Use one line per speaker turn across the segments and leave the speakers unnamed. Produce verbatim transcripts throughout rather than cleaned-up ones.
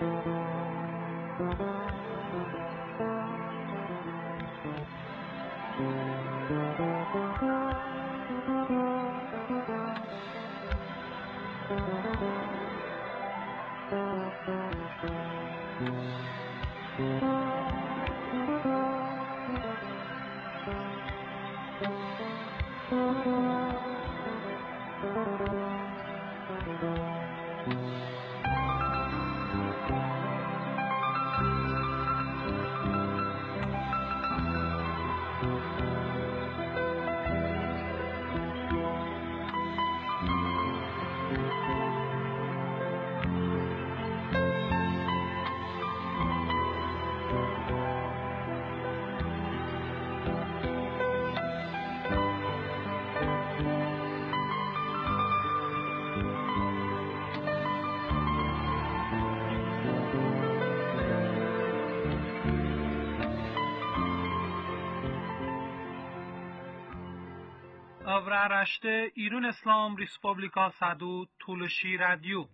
Avraaraşte İran İslam Respublika Sadu Tuluşi Radyo.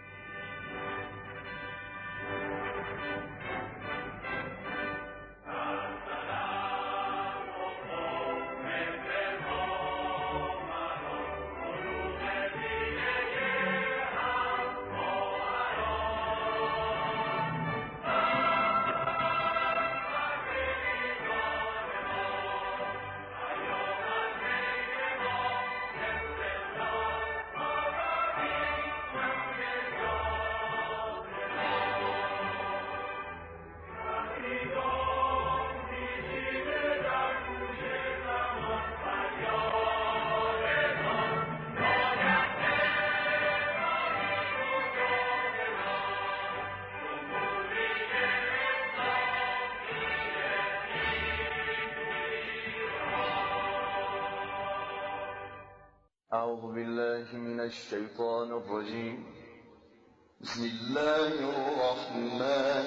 أعوذ بالله من الشيطان الرجيم بسم الله الرحمن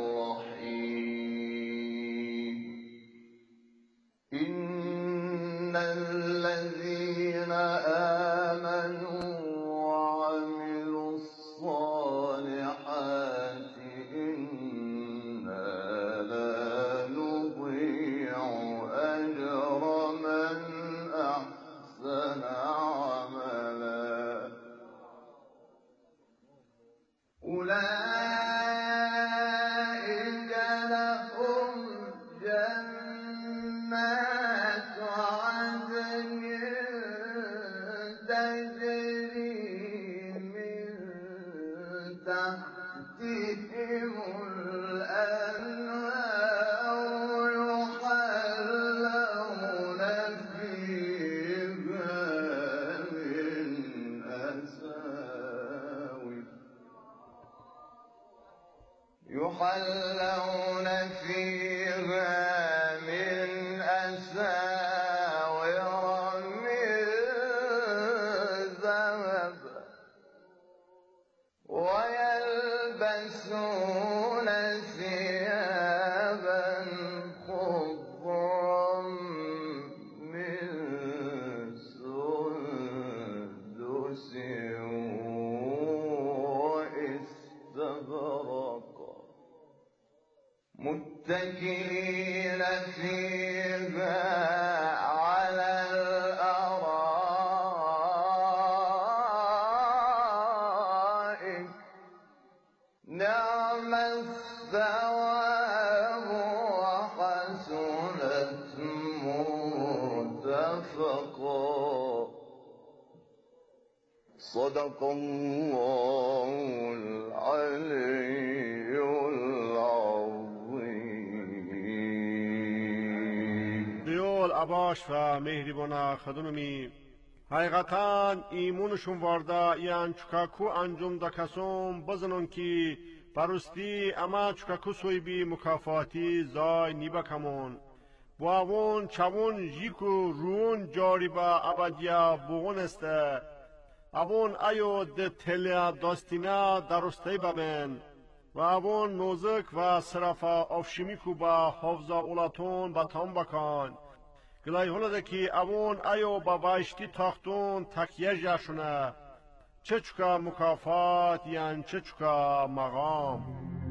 الرحيم إن الذين آمنوا وعملوا الصالحات إنا لا نضيع أجر من أحسن أولئك لهم جنات عدن تجري من تحتهم الأنهار يحلون فيها من أساور يحلون فيها من أساور من ذهب ويلبسون ثيابا خضرا من سندس واستبرق متكئين فيها على الأرائك نعم الثواب وحسنت مرتفقا صدق الله العلي العظيم.
دیول اباش و مهربانا خدونمی حقیقتا ایمونشون وارده یان چکاکو انجام دا کسوم بزنون کی پرستی اما چکاکو سوی بی مکافاتی زای نیبا کمون باون چوون جیکو رون جاری با ابدیا بوغن استه اوون ایو ده تلیا داستینا درسته ببین و اوون نوزک و صرفا افشیمیکو با حفظا اولاتون با تام بکن گلای هلده که اوون ایو با وایشتی تاختون تکیه جاشونه چه چکا مکافات یان چه چکا مقام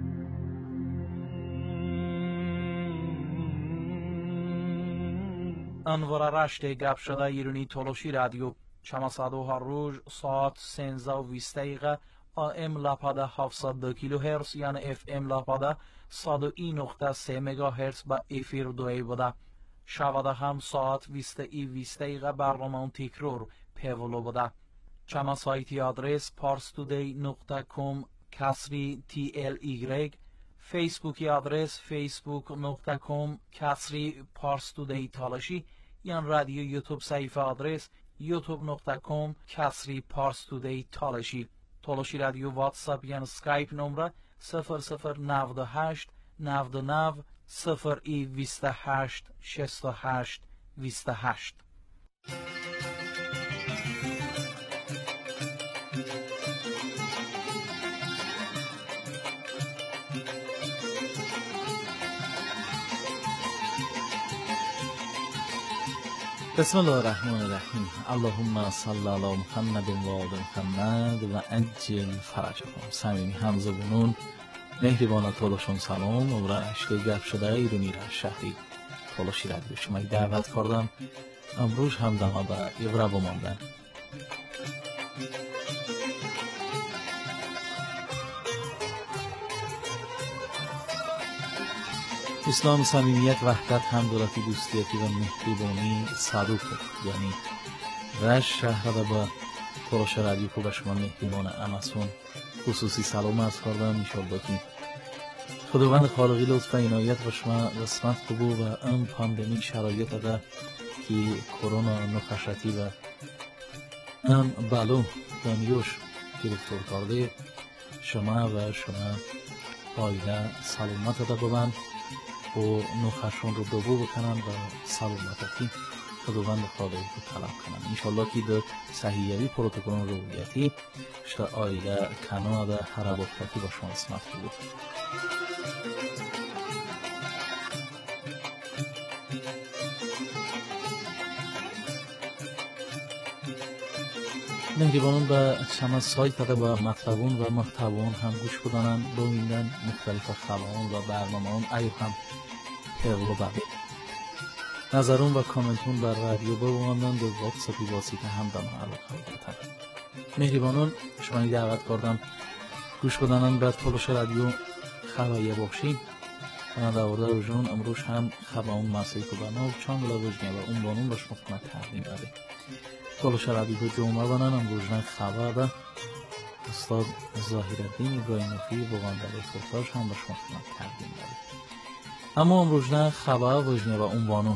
انوار رشت گپ شده ایرانی تلوشی رادیو چماسادو هر روز ساعت سنزده و بیست دقیقه آم لاپاده هفتصد و دو کیلو هرتز یعنی اف ام لاپاده صد و یک نقطه سه مگا هرتز با افیر دوی بوده. شباده هم ساعت بیست ای بیست دقیقه برنامه اون تکرار پیولو بوده. چما سایتی آدرس پارستودی نقطه کام کسری تی ال ایگرگ، فیسبوکی آدرس فیسبوک نقطه کام کسری پارستودی تالشی، یعنی رادیو یوتیوب صفحه آدرس یوتیوب نقطه کام کسری پارستودی تالشی. تالشی رادیو واتساپ یعنی سکایپ نمره صفر صفر نود و هشت نود و نه صفر ای بیست و هشت شصت و هشت بیست و هشت. بسم الله الرحمن الرحیم. اللهم صل علی محمد و آل محمد و عجل فرجهم. صمیمی حمزه بنون مهربان تولشون سلام و رشته گپ شده ایرانی را شهری تولشی را به شما دعوت کردم. امروز هم دما به ایورا بماندن. اسلام صمیمیت وحدت همدلتی دوستیتی و مهربانی صدوق یعنی رش شهر را با تلاش رادیو کو به شما مهربان امسون خصوصی سلام عرض کردم. انشالله که خداوند خالقی لطف و عنایت و شما قسمت قبول و ام پاندمی شرایط ده که کرونا نخشتی و ام بلو دانیوش گرفتار کرده شما و شما آیده سلامت ده ببند و نخشون رو دوبو بکنن و سلامتی خداوند خالقی رو طلب کنن. انشالله که در صحیحی پروتکل رویتی شتا آیده کانادا حرباتی با شما اسمت بود. مهربانان به شما سایت ده با مطلبون و محتوان هم گوش بدانن با ایندن مختلف خبران و برنامه‌ان ایو هم پیغلو ببید. نظرون و کامنتون بر رادیو ببوندن در واتساپی واسیطه هم دم علاقه بودن. مهربانان شما دعوت کردم گوش بدانن به تلاش رادیو خبریه بخشی و در ورده روزون امروز هم خبران مسیح که بناب چند لوجنه و اون بانون به شما خدمت تقدیم داده. تلاش رادیو جمعه بنان امروز خبر ده استاد ظاهرالدین ابراهیموفی بغاندر فرتاش هم به شما خدمت تقدیم داده. اما امروز نه خبر وجنه و اون بانون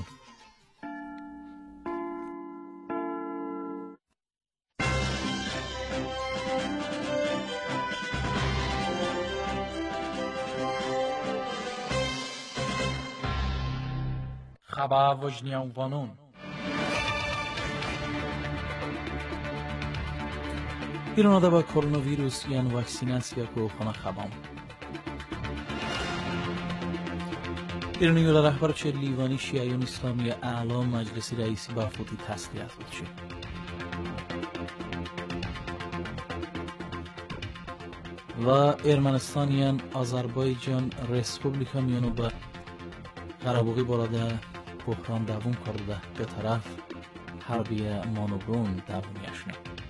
خبر وجنه اون بانون ایران ده با کرونا ویروس یعنی واکسیناسیا کو خانه خبام ایرانی یولا رهبر چه لیوانی شیعیون اسلامی اعلی مجلس رئیسی بافوتی تسلیت بود شد. و ارمنستانیان آذربایجان رسپوبلیکا میانو به قربوغی باراده بحران دوم کرده به طرف حربی مانوبرون دومیشنه.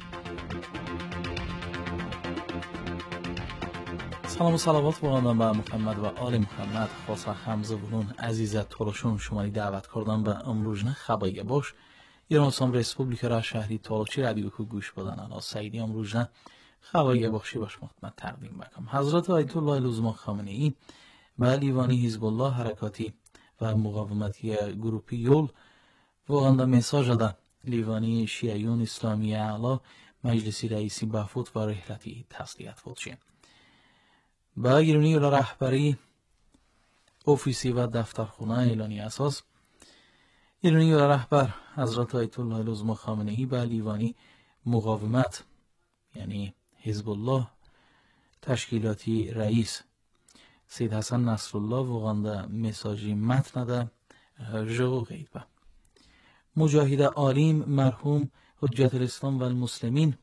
سلام و صلوات بخوانم به محمد و آل محمد. خاصه حمزه بنون عزیزت تولشون شماری دعوت کردم به امروز نه خبایی باش ایران اسلام رسپوبلیک را شهری تالچی رادیو کو گوش بدن انا سعیدی امروز نه خبایی بخشی باش خدمت تقدیم بکنم. حضرت آیت الله العظما خامنه‌ای و لیوانی حزب الله حرکاتی و مقاومتی گروپی یول واقعا مساج دادن لیوانی شیعیون اسلامی اعلی مجلسی رئیسی بافوت و رحلتی تسلیت بود شد. با ایرانی و رهبری اوفیسی و دفترخانه اعلانی اساس ایرانی و رهبر حضرت آیت الله العظما خامنه‌ای با لیوانی مقاومت یعنی حزب الله تشکیلاتی رئیس سید حسن نصرالله وغانده مساجی متن ده جو غیبه مجاهد عالم مرحوم حجت الاسلام و المسلمین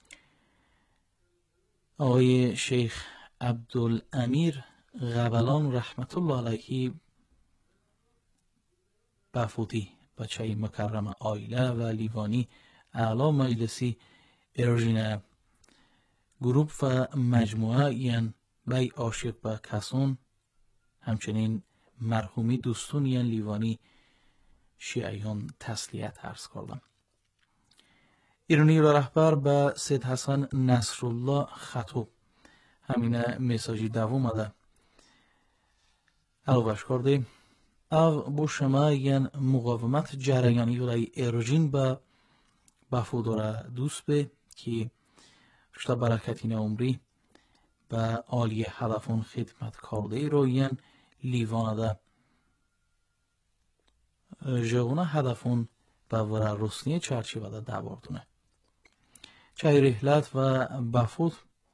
آقای شیخ عبدالامیر غبلان رحمت الله علیه بافوتی بچه مکرم آیله و لیوانی اعلا مجلسی اروژینه گروپ و مجموعه یعن بی عاشق به کسون همچنین مرحومی دوستون یعن لیوانی شیعیان تسلیت عرض کردم. ایرانی را رهبر به سید حسن نصرالله خطوب همینه میساجی دوم ده علاوهش کرده او بو شما یعن مقاومت جریانی ولای ایروژین به بفوداره دوست به که شتا برکتین عمری به عالی هدفون خدمت کرده رو یعن لیوانه ده جوانه هدفون به ورا رسنی چرچی بده دواردونه چای رحلت و بفود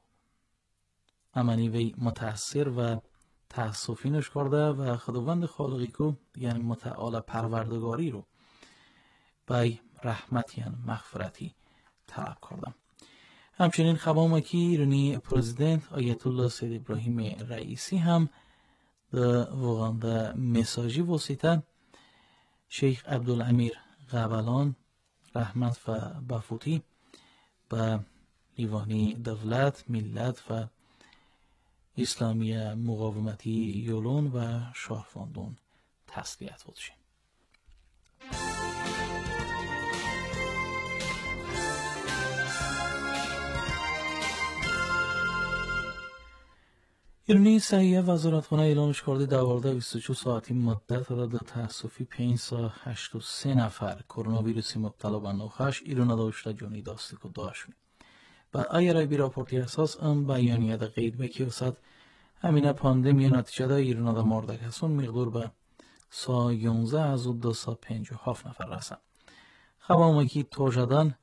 امنی وی متاثر و تأسفینش کرده و خداوند خالقی کو یعنی متعال پروردگاری رو بای رحمت یعنی مغفرتی طلب کردم. همچنین خبام که ایرانی پرزیدنت آیت الله سید ابراهیم رئیسی هم ده واقعا ده مساجی وسیطه شیخ عبدالامیر قبلان رحمت و بفوتی به لیوانی دولت ملت و اسلامی مقاومتی یولون و شاهفاندون تسلیت بودشیم. ایرانی صحیح وزارتخانه اعلامش کرده دوارده بیست و چهار ساعتی مدت در تاسفی پنج سا هشتاد و سه نفر کرونا ویروسی مبتلا به نوخش ایران داشته جانی داستی که داشتیم. بعد آیرای بی راپورتی اساس ام بیانیه ده قید بکی وسط همینه پاندمی نتیجه ده ایران ده مرده کسون مقدور به سا یونزه از دو سا پنج و هفت نفر رسن. خبامه که توجدن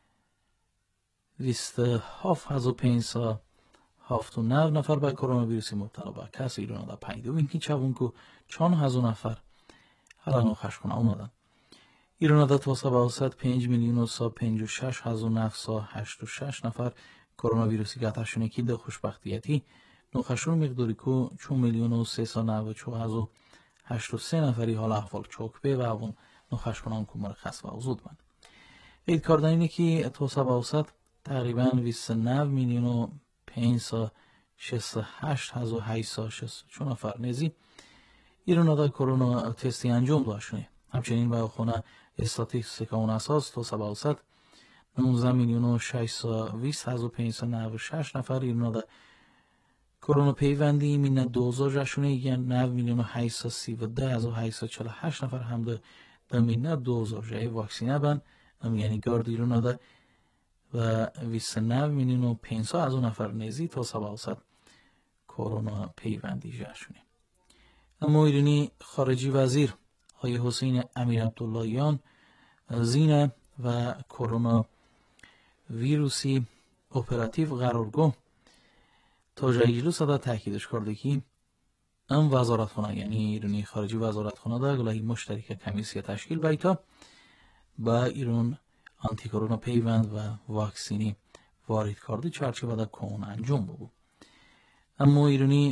بیست و هفت از پنج سا هفت و نه نفر به کرونا ویروسی مبتلا به کس ایران ده پیدا و اینکه چون که چون هزار نفر حالا نوخش کنه اومدن. ایران ده توسط باوسط پنج میلیون و سا پنج و شش هزار نفسا هشت و شش نفر کرونا ویروسی گترشونه که ده خوشبختیتی نوخشون مقداری که چون میلیون و سه سا نو و چو هزار هشت و سه نفری حال احوال چوک به و اون نوخش کنن که مرخص و وزود من. قید کردن اینه که توسط باوسط تقریبا بیست و نه میلیون و پنج سا شصت و هشت هزار هشتصد شصت و چهار نفر نزی ایران ده کرونا تستی انجام داشتنه. همچنین به خونه استاتیستیک اون اساس توسط باوسط نوزده میلیون و ششصد و بیست هزار پانصد و نود و شش نفر ایران ده کرونا پیوندی مینه دوزار جشونه یعنی نه میلیون و هشتصد و سی و ده هزار و هشتصد و چهل و هشت نفر هم ده مینه دوزار جای واکسینه بند هم یعنی گارد ایران ده و بیست و نه میلیون و پانصد هزار نفر نزی تا سباوسط کرونا پیوندی جشونه. اما ایرانی خارجی وزیر آقای حسین امیر عبداللهیان زینه و کرونا ویروسی اپراتیو قرارگاه تا جایجلو صدا تاکیدش کرده که ام وزارتخانه یعنی ایرانی خارجی وزارتخانه دا گلهی مشترک کمیسیه تشکیل بیتا با ایران آنتی کرونا پیوند و واکسینی وارد کرده چرچه و دا کون انجام بگو. اما ایرانی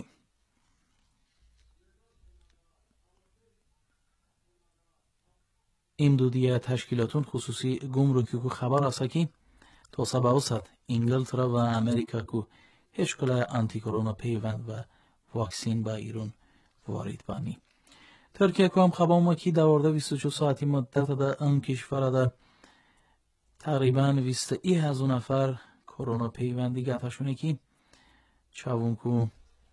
امدودی تشکیلاتون خصوصی گمرکی که خبر است که تا سباوسط انگلترا و امریکا که هیچ کلا آنتی کرونا پیوند و واکسین با ایران وارد بانی. ترکیه که هم خبر ما که دوارده بیست و چهار ساعتی مدت ده ان کشور ده تقریبا بیست و یک هزار نفر کرونا پیوندی گفتشونه که چون که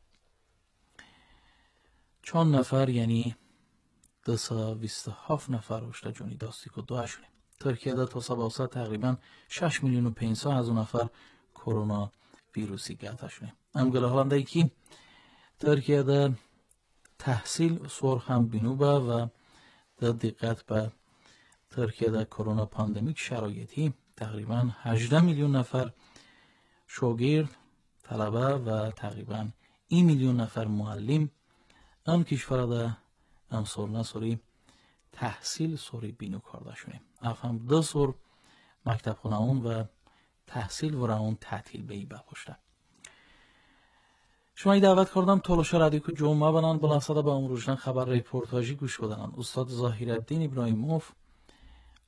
چون نفر یعنی دو سا بیست و هفت نفر اشتا جونی داستی که دوشونه. ترکیه ده تا سباوسط تقریبا شش میلیون و پانصد هزار نفر کرونا ویروسی گفتشونه. امگل هلنده که ترکیه ده تحصیل سور هم بینوبه و ده دقت به ترکیه ده کرونا پاندمیک شرایطی تقریبا هجده میلیون نفر شاگرد طلبه و تقریبا این میلیون نفر معلم ام کشور ده ام سورنا سوری تحصیل سوری بینو کرده شونه. افهم دو سور مکتب خونه اون و تحصیل و اون تعطیل به ای بپشته. شما ای دعوت کردم تولوش رادیو که جمعه بنان بلاسده با امروزن خبر ریپورتاجی گوش بدنن. استاد ظاهرالدین ابراهیموف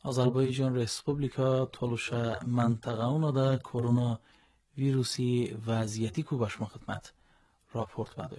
Azerbaycan Respublika toluşa mantaqauna da korona virusi vaziyeti ku başma xidmat raport badoy.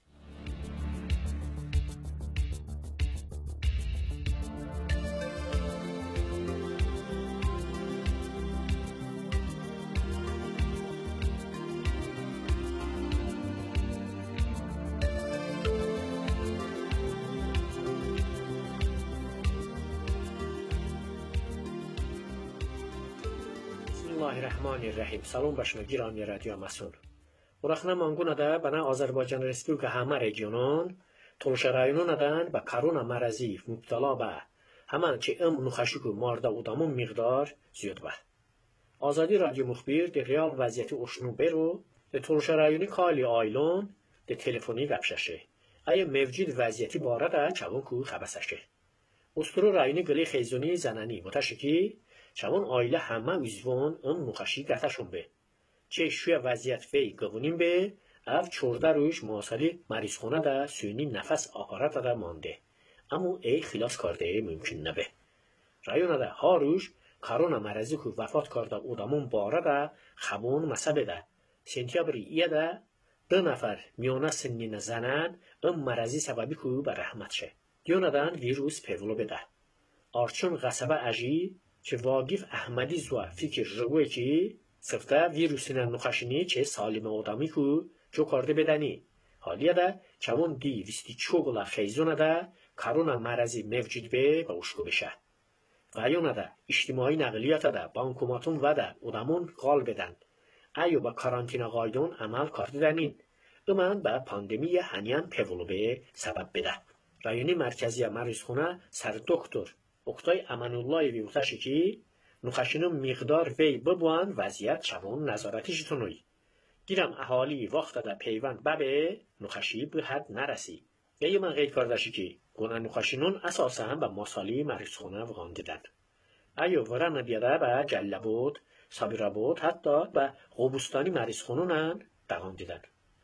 Bismillahirrahmanirrahim. Salom başına girani radyo mas'ul. Uraqna mangunada bana Azerbaycan Respublika hamma regionun toluşa rayonundan ba korona marazi mubtala ba haman ki ام نخشیکو مارده ادامون مقدار زیاد با. آزادی رادیو مخبیر ده ریال وضعیتی اشنو برو ده تلوشه رایونی کالی آیلون ده تلفنی گپششه. ای موجود وضعیتی باره ده چون کو خبسشه. استرو رایونی گلی خیزونی زنانی متشکی چون آیله همه ویزوان ام نخشی گتشون به. چه شوی وضعیت فی گونیم به اف چورده روش مواصلی مریض خونه ده سوینی نفس آقارت ده مانده. اما ای خلاص کرده ممکن نبه. رایون ده ها روش کرونا مرضی که وفات کرده ادامون باره ده خبون مسبه ده. سنتیابری ایه ده دو نفر میانه سنین زنن ام مرضی سببی که به رحمت شه. دیونه دن ویروس پیولو بده. آرچون غصبه اجی که واقف احمدی زوا فکر جوه چی سفته ویروسین نخشینی چه سالم ادامی که جو کرده بدنی. حالیه ده چون دی ویستی چوگلا خیزونه ده کرونا مرضی موجود به و اشکو بشه. غیونه ده اجتماعی نقلیات ده بانکوماتون و ده ادامون قال بدن. ایو با کارانتینا قایدون عمل کرده دنین. اومن با پاندمی هنیان پیولو به سبب بده. رایونی مرکزی مریض خونه سر دکتر اکتای امانالله ویوتشی که نخشینو مقدار وی ببوان وضعیت چون نظارتیش تونوی. گیرم اهالی وقت ده پیوند ببه نخشی به حد نرسی. یه من غیر کردشی که گونه نخشینون اساسا هم به ماسالی مریض خونه وغان دیدن. ایو ورن بیاده به جلبود، سابیرابود حتی به غوبستانی مریض خونونن دقان دیدن.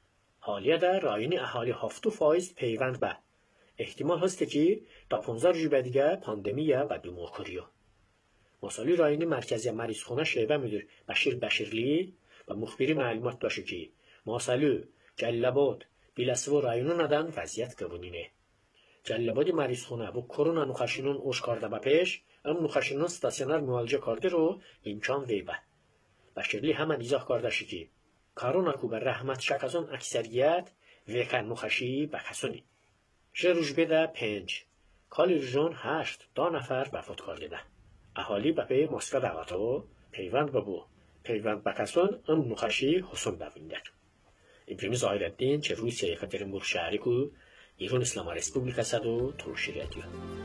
حالیه ده رایونی اهالی هفتو فایز پیوند به. احتمال هسته که تا پونزار جوبه دیگه پاندمیه و بیمار کریو. ماسالی رایونی مرکزی مریض خونه شعبه مدیر بشیر بشیرلی و مخبری معلومات داشته که ماسالی، جلبود، بیلسو رایونون ندن وضعیت گبونینه. جلبودی مریض خونه با کرونا نخشینون اوش کرده با پیش ام نخشینون ستاسیونر معالجه کرده رو امکان ویبه. بشیرلی همان ایزاح کرده شی که کرونا کو به رحمت شکازون اکثریت ویکن نخشی بکسونی. جه روژبه ده پنج کالی رجون هشت دا نفر وفات کرده ده. اهالی به پی مسکه دقاتو پیوند ببو پیوند بکسون ام نخشی حسون بوینده. امپریمی ظاهر الدین چه روی یکاترینبورگ شهری کو ایران اسلام رسپوبلیکا صدو تلوشی رادیو.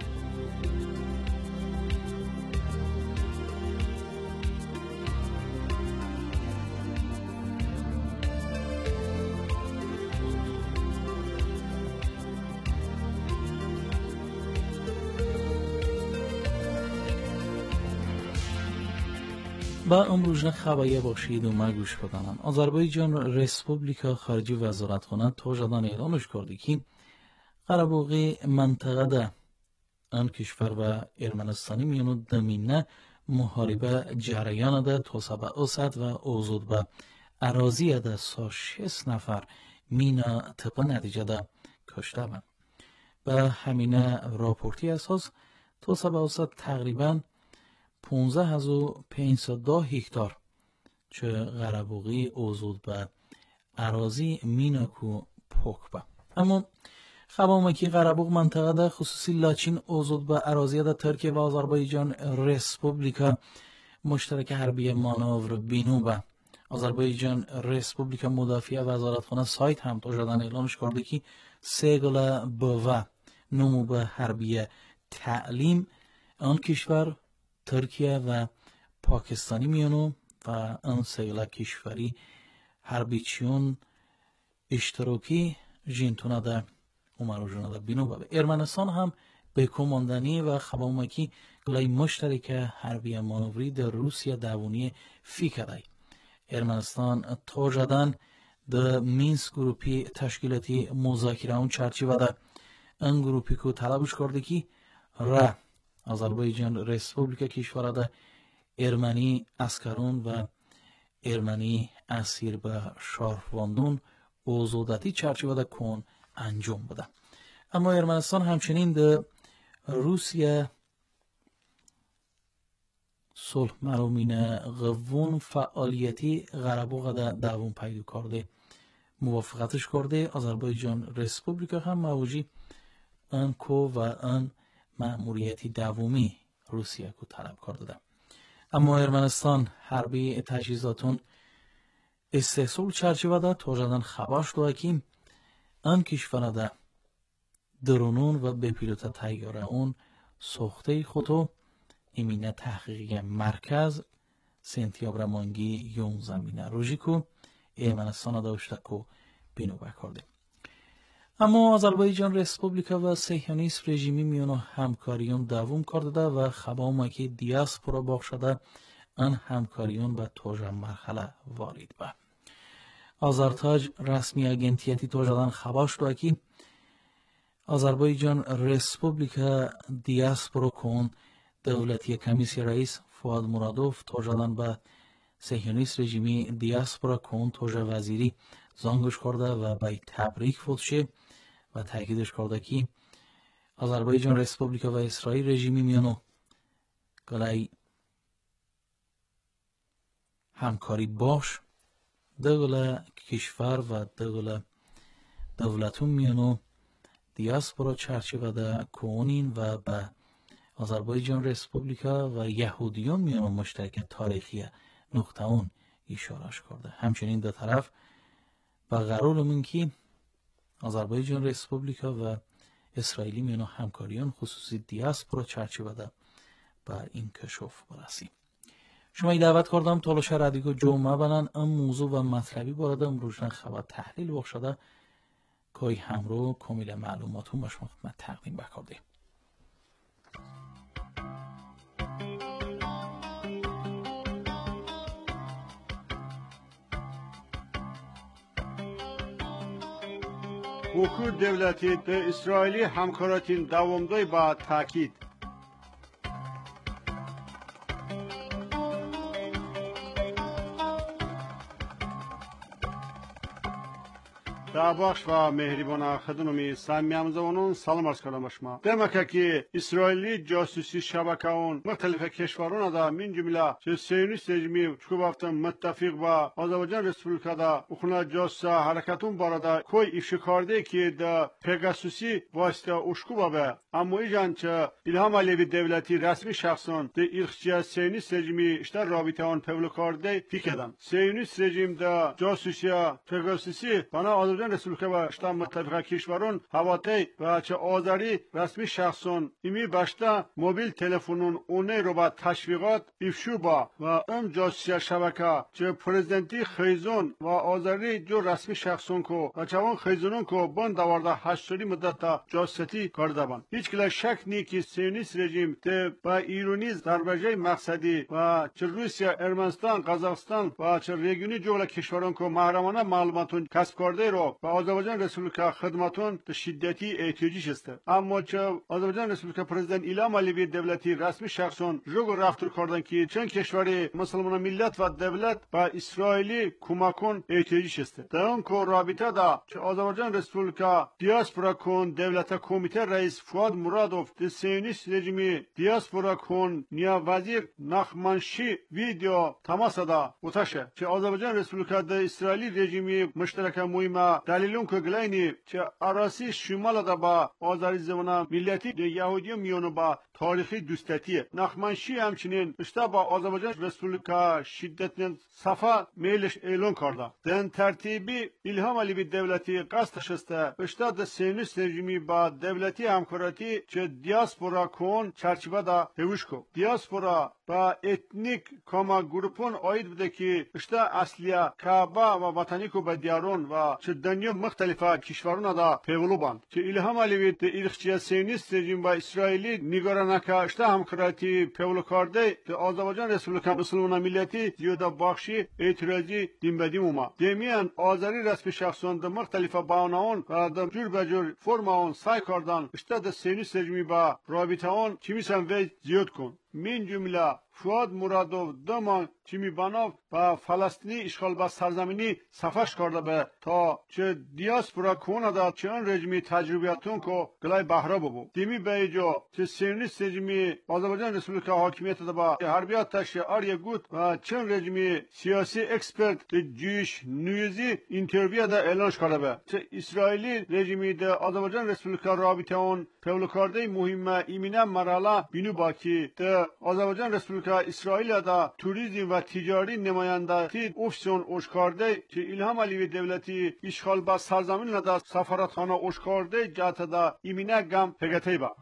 با امروز خبری باشید و ما گوش بدانم. آذربایجان رسپوبلیکا خارجی وزارتخانه توجدان اعلامش کرده که قربوغی منطقه ده آن کشور و ارمنستانی میانو دمینه محاربه جریان ده توسبه اوسط و اوزود به اراضی ده سا شست نفر مینا طبق نتیجه ده کشته بند. به همینه راپورتی اساس توسبه اوسط تقریبا پانزده هزار و پانصد و ده هکتار چه قربوغی اوزود به اراضی مینا کو پوک با. اما خبامکی قربوغ منطقه ده خصوصی لاچین اوزود به اراضی ده ترکیه و آذربایجان رسپوبلیکا مشترک حربی مانور بینو به. آذربایجان رسپوبلیکا مدافع وزارتخانه سایت هم توجدان اعلامش کرده که سیگل بوا نمو به حربی تعلیم آن کشور ترکیه و پاکستانی میانو و آن سیگل کشوری حربیچیون اشتراکی جینتونه ده عمر جونه بینو به. ارمنستان هم به کماندنی و خبامکی گلای مشترک حربی مانوری در روسیه دوونی فیکرای. ارمنستان توجدن در مینسک گروپی تشکیلاتی مذاکره اون چرچی و در این گروپی که طلبش کرده که را Azerbaycan Respublika kishvarida Ermeni askarun va Ermeni asir va shohvondun ozodati charchivada kon anjom bуда. Ammo Ermaniston hamchinin de Rusiya صلح مرامین قوون فعالیتی غربوغدا دوام پیدا کرده موافقتش کرده. آذربایجان رسپوبلیکا هم موجی ان کو و ان مأموریتی دوامی روسیه کو طلب کرده. اما ارمنستان حربی تجهیزاتون استحصال چرچوده توجدن خبرش دو که ان کشورده درونون و به پیلوت تیاره اون ساخته خودو ایمینه تحقیقی مرکز سنتیاب رمانگی یون زمینه روژی کو ارمنستان داشته کو بینو بکرده. اما آذربایجان رسپوبلیکا و صهیونیست رژیمی میانو همکاریون دوام کرده و خبام که دیاسپورا باق شده ان همکاریون به توجه مرحله وارد به. آذرتاج رسمی اگنتیتی توجدن خبرش دو که آذربایجان رسپوبلیکا دیاسپورا کن دولتی کمیسی رئیس فؤاد مرادوف توجدن به صهیونیست رژیمی دیاسپورا کن توجه وزیری زانگوش کرده و به تبریک فوتشه و تاکیدش کرده که آذربایجان رسپوبلیکا و اسرائیل رژیمی میانو گلای همکاری باش دغل کشور و دغل دولتون میانو دیاسپورا چرچوه ده کونین و به آذربایجان رسپوبلیکا و یهودیون میانو مشترک تاریخی نقطه اون اشارهش کرده. همچنین دو طرف و قرار من که آذربایجان رسپوبلیکا و اسرائیلی میانو همکاریان خصوصی دیاسپورا چرچوه ده بر این کشف برسیم. شما ای دعوت کردم تلاش رادیو جمعه بنن ام موضوع و مطلبی بارده امروزن خبر تحلیل بخشده که همرو کمیل معلوماتون باش خدمت تقدیم بکرده.
حکومت دولتی ده اسرائیلی همکاراتین دوامدای با تاکید Dabakş ve mehribana khadunumi samimiyamızın salam arz kardam başma. Demek ki İsrailli casusi şabakaun muhtelif keşvaruna da min cümle Siyonist rejimi şu vaxtın muttafik ve Azerbaycan Respublikada uxuna casusa harekatun barada koy ifşi kardı ki de Pegasusi vasıta uşku babe. Amma ican ki İlham Aliyevi devleti resmi şahsın de ilkçiye Siyonist rejimi işte rabitaun pevlu kardı fikirden. Siyonist rejimde casusiya Pegasusi bana Azerbaycan Respublika و شتام متفق کشوران هواتی و چه آذری رسمی شخصان ایمی باشتا موبیل تلفنون اونه رو با تشویقات افشو با و ام جاسوسی شبکه چه پرزیدنتی خیزون و آذری جو رسمی شخصان کو و چوان خیزونون کو بان دوارده هشت سالی مدت جاسوسی کرده بان. هیچ کلا شک نی که سیونیست رژیم ته با ایرانی ضربه‌جوی مقصدی و چه روسیه، ارمنستان، قزاقستان و چه ریگونی جوگل کشوران کو محرمانه معلوماتون کسب کرده رو و آذربایجان رسپوبلیکا خدماتون به شدتی احتیاجیش است. اما چه آذربایجان رسپوبلیکا پرزیدنت ایلهام علیوی دولتی رسمی شخصان جوگ رفتار کردن که چند کشوری مسلمان ملت و دولت با اسرائیلی کمکون احتیاجیش است. در اون کو رابطه دا چه آذربایجان رسپوبلیکا دیاسپورا کن دولت کمیته رئیس فؤاد مرادوف د سیونیست رژیمی دیاسپورا کن نیا وزیر نخمانشی ویدیو تماس دا وتاشه چه آذربایجان رسپوبلیکا د اسرائیلی رژیمی مشترک مهمه دلیلون که گلینی چه عراسی شمال دا با آذری زمانه ملیتی ده یهودی میونو با تاریخی دوستتیه. نخمانشی همچنین اشتا با آذربایجان رسپوبلیکا شدتن صفا میلش اعلان کرده. دن ترتیبی ایلهام علیوی دولتی قصدش است اشتا ده سیونیست رژیمی با دولتی همکاراتی چه دیاسپورا کن چرچوبه دا هوش کو. دیاسپورا با اتنیک کاما گروپون آید بوده که اشتا اصلیه کعبه و وطنی کو به دیارون و چه دنیا مختلفه کشورون دا پیولو بان. چه ایلهام علیوی ده ایرخچیه سیونیست رژیم با اسرائیلی نگران نکه اشته همکراتی پولکارده ده آذربایجان رسپوبلیکا مسلمان ملیتی زیاده بخشی اعتراضی دیم بدیم اوما دمیان آذری رسمی شخصان ده مختلف باوناون و ده جور بجور فرماون سای کردن اشته ده سینی سجمی با رابطه آن چیمیسن وی زیاد کن من جمله فؤاد مرادوف دمان چیمی باناف و فلسطینی اشغال با سرزمینی صفحش کرده به تا چه دیاسپورا کونه دا چه ان رژیمی تجربیاتون که گلای بحرا ببو دیمی به ایجا چه سینی سجمی آذربایجان رسپوبلیکا حاکمیت دا با حربیات تشه آریه گوت و چه ان رژیمی سیاسی اکسپرت ده جیش نیوزی اینترویو دا اعلانش کرده به چه اسرائیلی رژیمی دا آذربایجان رسپوبلیکا رابطه اون پولکارده مهمه ایمینه مرحله بینو باکی ده آذربایجان رسپوبلیکا اسرائیل دا توریسم و تجاری نمایندگی افسون اوشکارده که الهام علیوی دولتی اشغال با سرزمین دا سفارتخانه اوشکارده جات دا ایمینه گم پگته با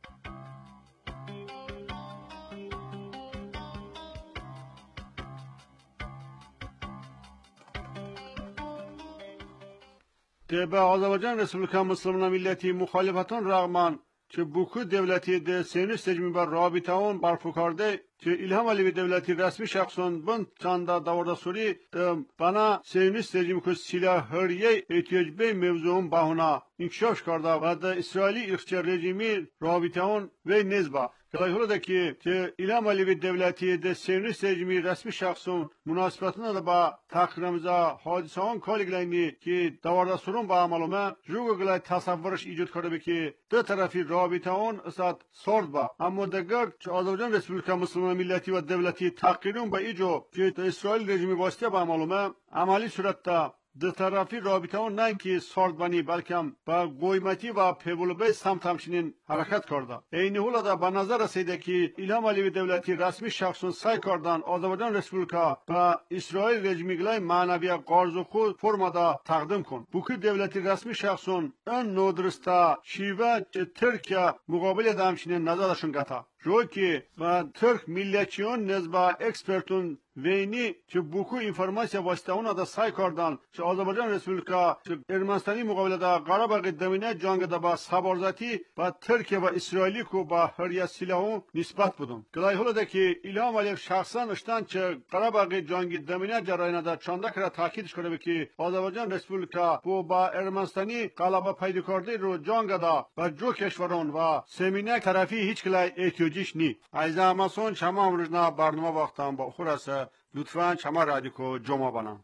ده به آذربایجان رسپوبلیکا مسلمان ملیتی مخالفتان رغمان که بوکو دولتی ده سینی سجمی بر رابطه اون برفکارده که الهام علیوی دولتی رسمی شخصان بند چند دورده سوری بنا سینی سجمی که سلاح هریه احتیاج به موضوع بهونه انکشاف کرده و ده اسرائیلی اخچار رژیمی رابطه اون وی نزبه کلای هلده که که الهام علیوی دولتی ده سینی سجمی رسمی شخصان مناسبتنا ده با تقریمزا حادثه آن کالیگلینی که دورده سورون با معلومه جوگو گلای تصورش ایجاد کرده به که دو طرفی رابطه اون اصاد سرد با اما دگر که آذربایجان رسپوبلیکا مسلمان ملیتی و دولتی تقریرون به ایجو که اسرائیل رژیمی واسطه با معلومه عملی صورت ده دو طرفی رابطه اون نه که سرد بانی بلکه با قیمتی و پیولوبه سمت همچنین حرکت کرده این حال ده به نظر رسیده که الهام علیوی دولتی رسمی شخصون سعی کردن آذربایجان رسپوبلیکا و اسرائیل رژیمی گلای معنوی قرض خود فرما ده تقدیم کن بوکی دولتی رسمی شخصون ان نودرستا شیوه که ترکیه مقابل ده همچنین نظرشون گتا روکی و ترک ملیتچیون نزبه اکسپرتون وینی که بوکو اینفورماسیا واسطه اونا دا سعی کردن که آذربایجان رسپوبلیکا که ارمنستانی مقابل دا قرباق دمینه جنگ دا با سبارزاتی و ترکیه و اسرائیلی کو با هریه سلاحون نسبت بودن کلای حالا ده که الهام علیو شخصا اشتن که قرباق جنگ دمینه جراینا دا چانده کرده تاکیدش کرده که آذربایجان رسپوبلیکا بو با ارمنستانی غلبه پیدا کرده رو جنگ دا و جو کشوران و سمینه طرفی هیچ کلای احتیاجیش نی از اماسون شما امروزنا برنامه وقتم با خورسه لطفاً شما رادیو جمع بانم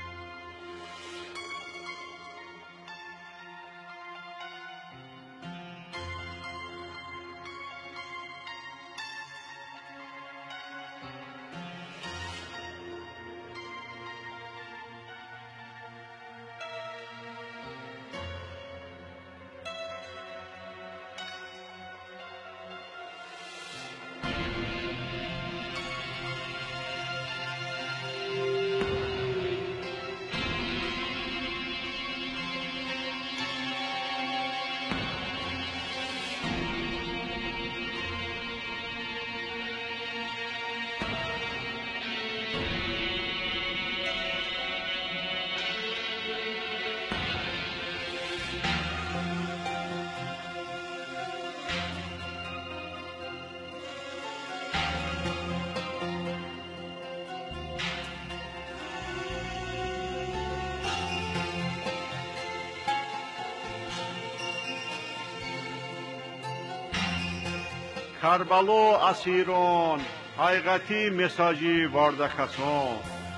کربلو اسیرون حقیقتی مساجی وارده کسون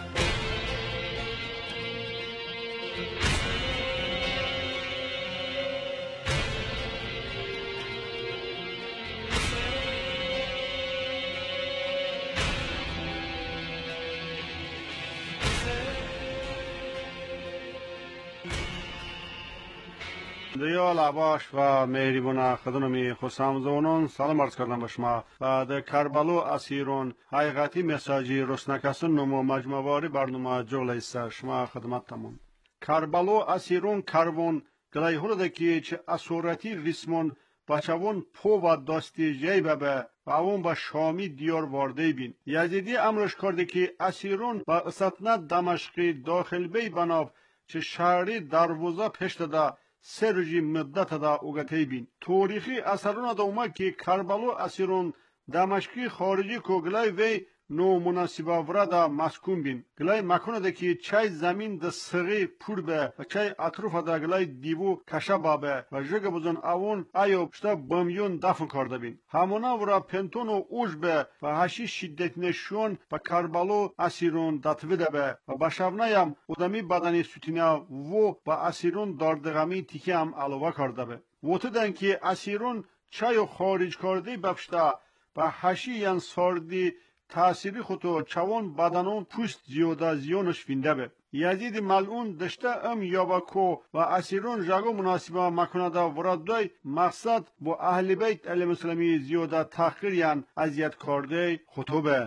دیال عباش و مهریبون خدمتی خوشامدونون سلام عرض کردم به شما و در کربلو اسیرون حقیقتی مساجی رسنکسون نمو مجموعه برنامه جوله است شما خدمت تمام کربلو اسیرون کروون گلای هر دکی چه اسورتی ریسمون بچوون پو و داستی جیبه به و اون با شامی دیار وارده بین یزیدی امرش کرده که اسیرون با اساتنه دمشقی داخل بی بناف چه شهری دروازه پشت ده سه روزی مدت دا اوگتی بین. تاریخی اثرون دا اومد که کربلو اسیرون دمشقی خارجی کو گلای وی نو مناسبه وردا مسکون بین. گلای مکونه ده که چای زمین ده سغی پور به و چای اطروف ده گلای دیوو کشه بابه و جگه بزن اون ایو شتا بمیون دفن کرده بین. همونا ورا پنتون و اوش به و هشی شدت نشون و کربلو اسیرون دتویده به و بشونایم ادمی بدنی سوتینا و و اسیرون داردغمی تیکی هم علاوه کرده به. وطدن که اسیرون چای خارج کرده بپشتا و هشی ین ساردی تأثیری خودو چوان بدنون پوست زیاده زیانش فینده به. یزید ملعون دشته ام یابکو و اسیرون جاگو مناسبه مکنده ورد دای مقصد با اهل بیت علیهم السلامی زیاده تحقیر یان اذیت کرده خودو به.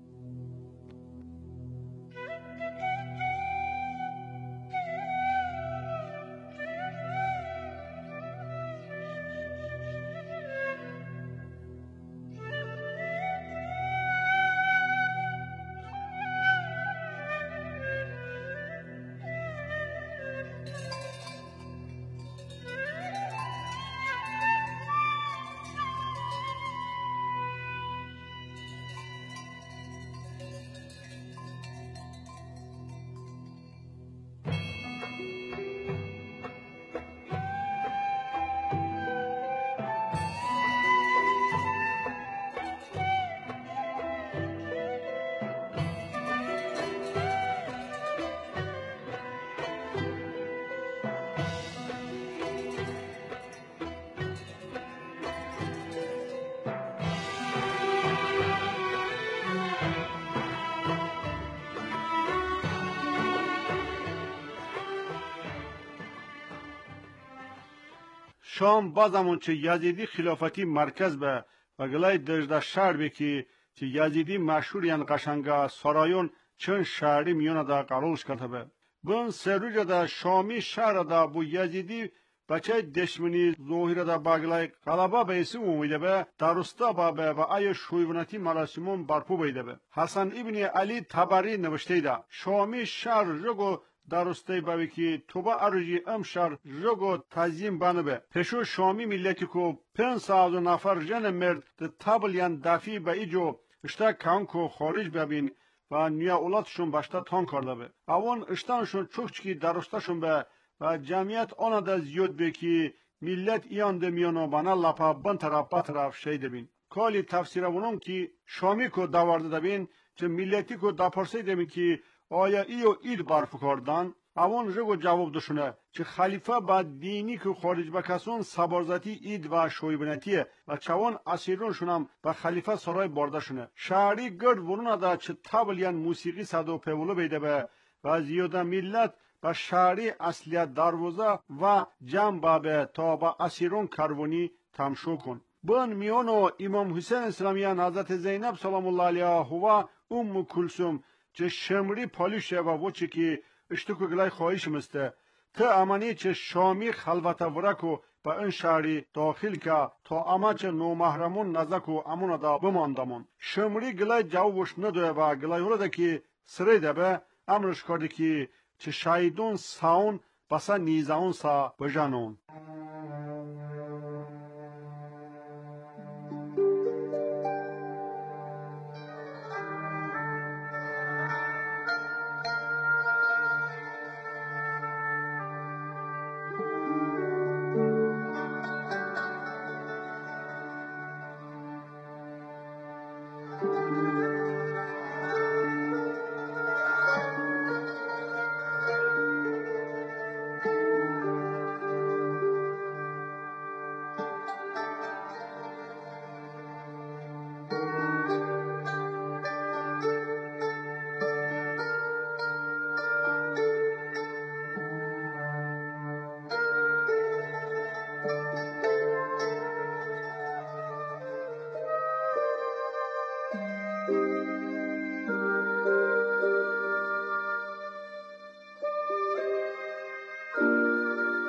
شام بازمون چه یزیدی خلافتی مرکز به و گلای دجده شهر بکی چه یزیدی مشهور یان قشنگا سرایون چند شهری میونه دا قرارش کرده به. بن سروج دا شامی شهر دا بو یزیدی بچه دشمنی ظاهر دا باگلای غلبه به اسم اومیده به درسته با به و ای شویونتی مراسمون برپو بیده به. حسن ابن علی تبری نوشته دا شامی شهر جگو درسته باوی که توبا ارجی امشار جگو تزیین بانه به. پشو شامی ملتی کو پن ساز و نفر جن مرد ده تابل یان دفی با ایجو اشتا کان کو خارج ببین و نیا اولادشون باشتا تان کرده به. اون اشتانشون چوک چکی درستشون به و جمعیت آنها ده زیاد به که ملت ایان ده میانو بانا لپا بن طرف با طرف شیده بین. کالی تفسیر اونم که شامی کو داورده ده بین چه ملتی کو داپرسه ده بین که آیا ایو اید برف کردن؟ اون جگو جواب دشونه چه خلیفه با دینی که خارج بکسون سبارزتی اید و شویبنتیه و چوان اسیرون شونم با خلیفه سرای برده شونه. شهری گرد ورونه دا چه تبل یان موسیقی صدو پیولو بیده به و زیاده ملت با شهری اصلیت دروازه و جمع بابه تا با اسیرون کروانی تمشو کن. بن میانو امام حسین اسلامیان حضرت زینب سلام الله علیها و ام کلثوم چه شمری پالیشه و وچه که اشتکو گلای خواهیش مسته تا امانی چه شامی خلوت ورکو با این شهری داخل که تا اما چه نو محرمون نزکو امون دا بماندمون شمری گلای جوابش ندوه و گلای هلده که سره ده به امرش کرده که چه شایدون ساون بسا نیزاون سا بجانون.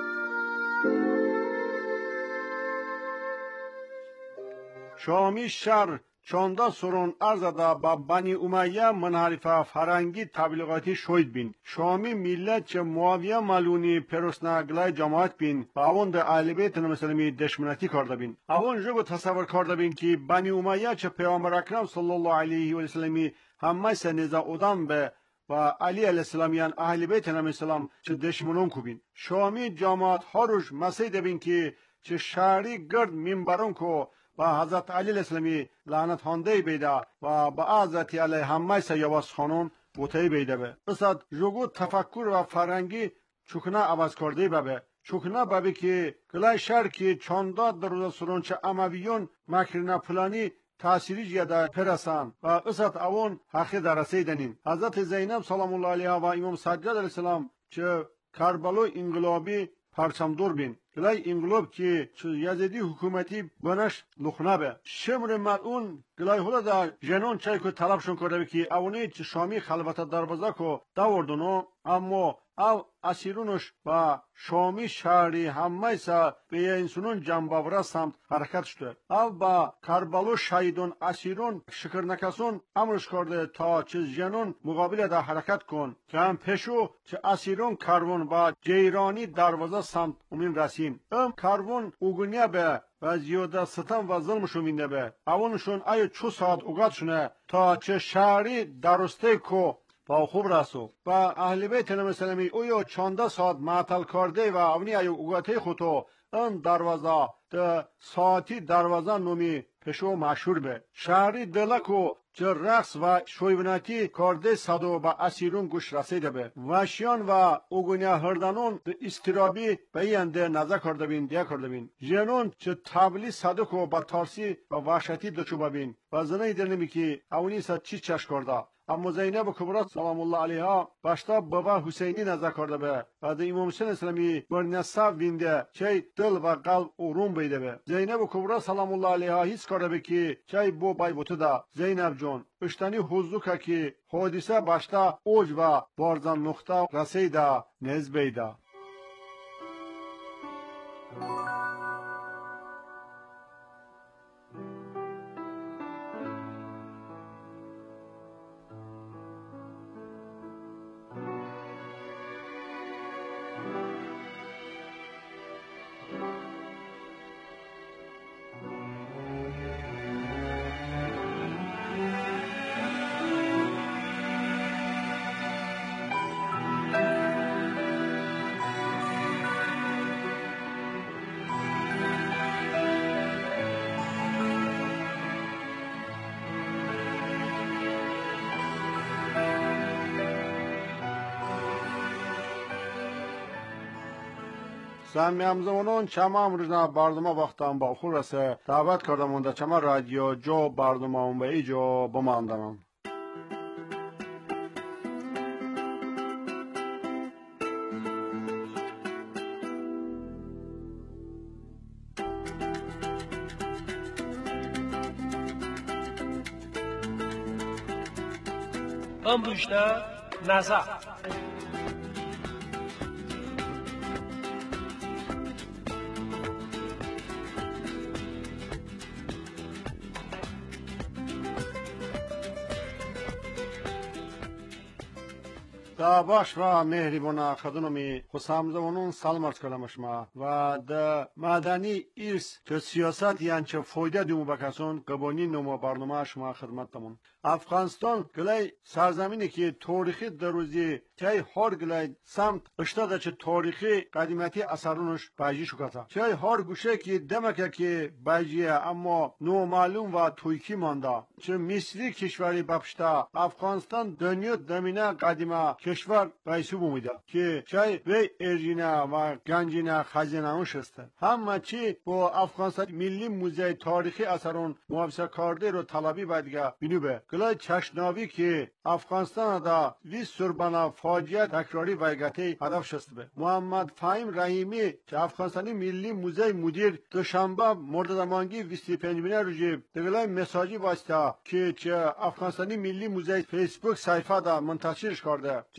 شامی شهر چانده سرون ارزده با بنی امیه منحرفه فرنگی تبلیغاتی شوید بین. شامی ملت چه معاویه ملونی پروسنا گلای جماعت بین و اون ده اهل بیت مسلمی دشمنتی کرده بین. اون جو تصور کرده بین که بنی امیه چه پیامبر اکرم صلی الله علیه و سلمی همه سنیزه اودم به و علی علیه السلامیان اهل بیت السلام چه دشمنون کوبین. شامی جماعت هاروش مسیح بین که چه شهری گرد منبرون کو و حضرت علی علیه السلامی لعنت هانده بیده و با حضرت علی همه سیاواز خانون بوته بیده به. اصد جوگو تفکر و فرنگی چکنه عوض کرده ببه. چکنه ببه که گلای شهر که چانداد در روز سرون چه امویون مکرنا پلانی تأثیری جیده پرسان و اصد اون حقی درسه دنین. حضرت زینب سلام الله علیها و امام سجاد علیه السلام چه کربلو انقلابی پرچمدور بین. گلای انقلاب که چه یزدی حکومتی بنش لخنه به. شمر مدعون گلای حالا دا جنون چای که طلبشون کرده که اونه چه شامی خلوت دروازه که داوردونو اما او اسیرونش و شامی شهری همه سا به انسانون جنباوره سمت حرکت شده. او با کربلو شهیدون اسیرون شکر نکسون امرش کرده تا چه جنون مقابل دا حرکت کن که هم پشو چه اسیرون کروان با جیرانی دروازه سمت امین رسین. ام کروان اوگونیه به و زیاده ستم و ظلمشون مینده به. اونشون ای چو ساعت اوگات شونه تا چه شهری درسته کو با خوب رسو و اهل بیت مسلمی اویو چانده ساعت معطل کرده و اونی ایو اوگاته خودو ان دروازه ده ساعتی دروازه نومی پشو مشهور به. شهری دلکو چه رقص و شویوناتی کرده صدو با اسیرون گوش رسیده به. وشیان و اوگونیا هردانون ده استرابی به اینده نظر کرده بین دیا کرده بین. جنون چه تبلی صدو کو با تارسی و وحشتی دو چوبه بین و زنه درنمی که اونی سا چی چش کرده. اما زینب کبرا سلام الله علیها باشتا بابا حسینی نظر کرده به و ده امام حسین اسلامی برنسا وینده چه دل و قلب اروم بیده به. زینب کبرا سلام الله علیها هیچ کرده به که چه بو بای بوته دا زینب جون اشتانی حضور که حادثه باشتا اوج و بارزن نقطه رسیده نز بیده. سمی همزمانون چما امروزنا برنامه وقتم با خور رسه دعوت کردم اونده چما رادیو جو برنامه اون به ایجو بماندنم.
امروزنا نظر
دا باش و مهربان خدمتمی خسامزمانون سلام عرض کردم شما و دا مدنی ایرس که سیاست یعنی چه فایده دیمو بکسون قبانی نمو برنامه شما خدمتتمون. افغانستان گلای سرزمینی که تاریخی دروزی چای هر گلای سمت اشتاده چه تاریخی قدیمتی اثرونش باجی شکتا چای هر گوشه که دمکه که باجیه اما نو معلوم و تویکی مانده چه مصری کشوری بپشتا افغانستان دنیا دمینه قدیمه کشور بایسو بومیده که چای وی ارجینه و گنجینه خزینه اونش هسته همه چی با افغانستان ملی موزه تاریخی اثرون محافظه کرده رو طلبی بایدگه بینو به گلای چشناوی که افغانستان دا وی سربانا فاجعه تکراری وایگتی هدف شست به. محمد فهیم رحیمی که افغانستانی ملی موزه مدیر دوشنبه مورد زمانگی بیست و پنجم روز دگلای مساجی واسطه که چه افغانستانی ملی موزه فیسبوک صفحه دا منتشرش کرده.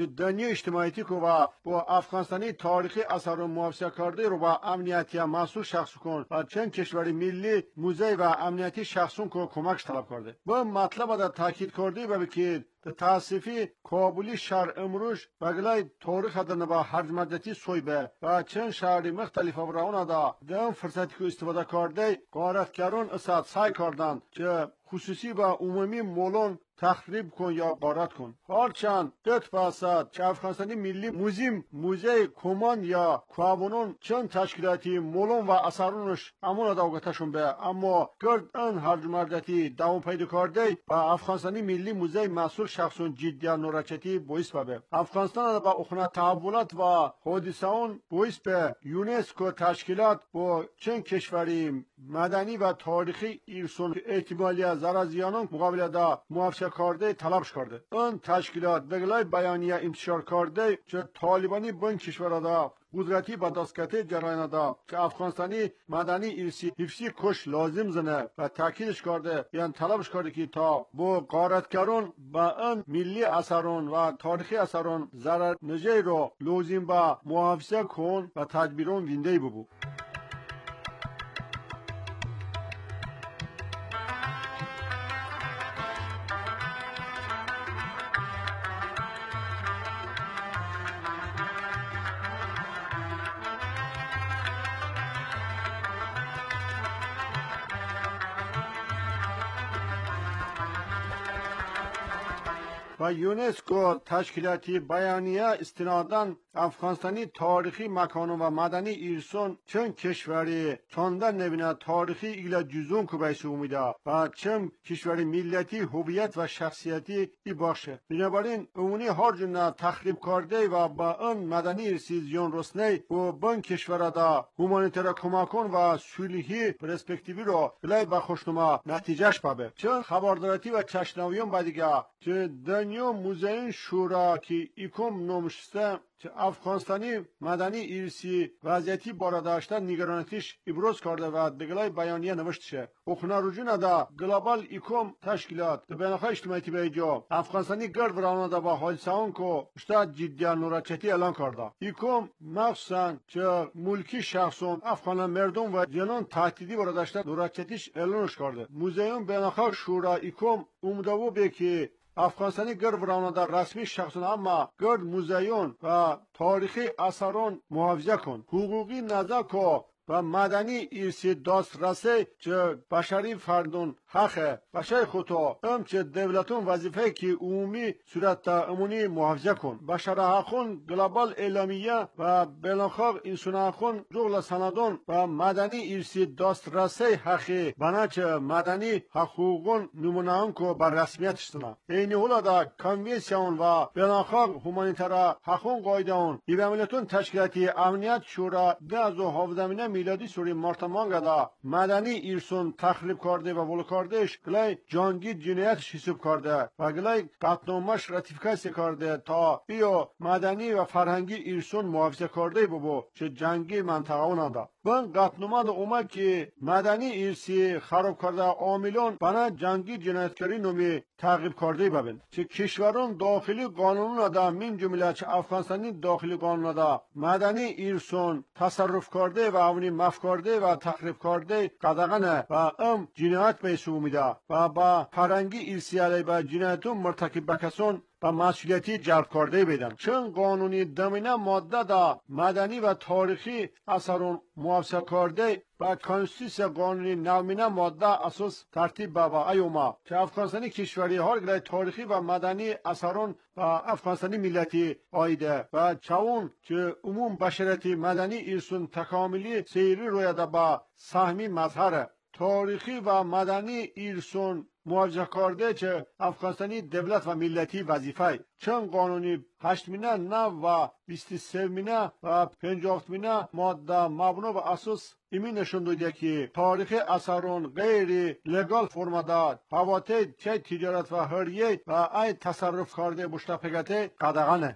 تو دنیا اجتماعیتی که و با افغانستانی تاریخی اثر و موافقه کرده رو با امنیتی مسئول شخص کن و چند کشوری ملی موزه و امنیتی شخصون که کمکش طلب کرده. با مطلب در تاکید کرده و که تاسفی کابلی شهر امروز بگلای تاریخ دنه با هر مدتی سویبه و چند شهری مختلف ابراهان دا دم فرصتی که استفاده کرده غارتگران اساد سعی کردند که خصوصی و عمومی مولون تخریب کن یا غارت کن. هرچند قط پاسد که افغانستانی ملی موزیم موزه کمان یا کوابونون چند تشکیلاتی مولون و اثرونش امون داوگتشون به اما گرد ان هر مردتی دوام پیدا کرده و افغانستانی ملی موزه مسئول شخصون جدی نورچتی بویس به افغانستان با اخنا تحولات و حادثه اون بویس به یونسکو تشکیلات با چند کشوری مدنی و تاریخی ایرسون احتمالی از زرازیانان مقابل دا موافقه کرده طلبش کرده. اون تشکیلات بگلای بیانیه انتشار کرده که طالبانی بین کشور دا قدرتی با دستکته جراین دا که افغانستانی مدنی ایرسی حفظی کش لازم زنه و تاکیدش کرده یعنی طلبش کرده که تا با غارتگران با اون ملی اثرون و تاریخی اثرون ضرر نجی رو لازم با محافظه کن و تدبیرون وینده ببو. و یونسکو تشکیلاتی بیانیه استنادان افغانستانی تاریخی مکانون و مدنی ایرسون چند کشوری چندان نبینه تاریخی ایلا جزون که بیسه اومیده و چند کشوری ملیتی هویت و شخصیتی ای باشه. بنابراین اونی هر جنه تخریب کرده و با اون مدنی ایرسی زیان رسنه و بین کشور دا هومانیتر کمکون و سولیهی پرسپکتیوی رو بلای بخشنما نتیجهش بابه. چند خبردارتی و چشنویون بدیگه که دنیا موزین شورا که ایکم نمشسته که افغانستانی مدنی ایرسی وضعیتی بارا داشتن نگرانتیش ابراز کرده و دگلای بیانیه نوشته اخنا رجوع دا گلوبال ایکوم تشکیلات به بین‌المللی اجتماعیتی به جا افغانستانی گرد ورانه با حادثه اون کو شتاد جدی نورچتی اعلان کرده ایکوم مخصوصا که ملکی شخصون افغان مردم و جنون تهدیدی بارا داشتن نورچتیش اعلانش کرده موزیم بین‌المللی شورا ایکوم اومدو به که افغانستانی گرد ورانه در رسمی شخصون اما گرد موزیون و تاریخی اثرون محافظه کن حقوقی نزاکو و مدنی ایرسی دست رسه که بشری فردون حقه بشری خودتا ام که دولتون وظیفه که عمومی صورت امونی محافظه کن بشر حقون گلوبال اعلامیه و بلنخاق انسان حقون جغل سندون و مدنی ایرسی دست رسه حقی بناچه مدنی حقوقون نمونه که بر رسمیت شدن اینی اولا دا کنوینسیون و بلنخاق همانیتر حقون قایدون ایواملیتون تشکیلاتی امنیت شورا ده از و هفدمینه میلادی سوری مارتمانگا دا مدنی ایرسون تخریب کرده و ولو کردهش گلای جانگی جنایتش حساب کرده و گلای قطعنامه‌اش راتیفیکاسیون کرده تا ایو مدنی و فرهنگی ایرسون محافظه کرده ببو چه جنگی منطقه اوندا بن قطعنامه دا اومد که مدنی ایرسی خراب کرده عاملان بنا جنگی جنایتکاری نومی تعقیب کرده ببین چه کشوران داخلی قانون دا من جمله چه افغانستانی داخلی قانون دا مدنی ایرسون تصرف کرده و اونی مف کرده و تخریب کرده قدغنه و ام جنایت به میده و با فرنگی ایرسی علی با جنایتون مرتکب بکسون و مسئولیتی جلب کرده بدن چون قانونی دمینه ماده دا مدنی و تاریخی اثرون موافقه کرده و کانستیتوسیون قانونی نومینه ماده اساس ترتیب بابا ایوما که افغانستانی کشوری هر گلای تاریخی و مدنی اثرون و افغانستانی ملتی آیده و چون که عموم بشریتی مدنی ایرسون تکاملی سیری روی دا با سهمی مظهره تاریخی و مدنی ایرسون موافقه کرده که افغانستانی دولت و ملتی وظیفه چون قانونی هشت مینه نه و بیست و سه مینه و پنجاه و هفت مینه ماده مبنا و اساس ایمی نشون داده که تاریخ اثرون غیر لگال فرما داد حواته چه تجارت و حریه و ای تصرف کرده مشتپگته قدغنه